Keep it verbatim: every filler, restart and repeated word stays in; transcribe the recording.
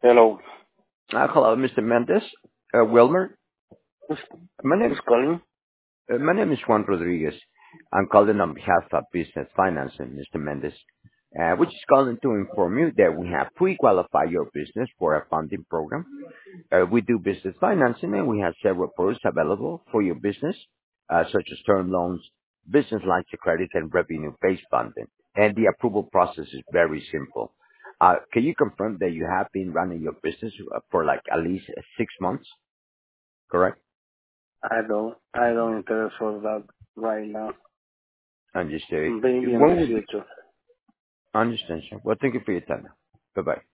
Hello. Uh, hello, Mister Mendes. Uh, Wilmer. Who's, My who's name, calling? uh, my name is Juan Rodriguez. I'm calling on behalf of Business Financing, Mister Mendes. Uh, which is calling to inform you that we have pre-qualified your business for a funding program. Uh, we do business financing and we have several products available for your business, uh, such as term loans, business lines of credit, and revenue-based funding. And the approval process is very simple. Uh, can you confirm that you have been running your business uh, for like at least uh, six months? Correct? I don't, I don't interest for that right now. Understood. Maybe in the When would future. understand, sir. Well, thank you for your time. Bye-bye.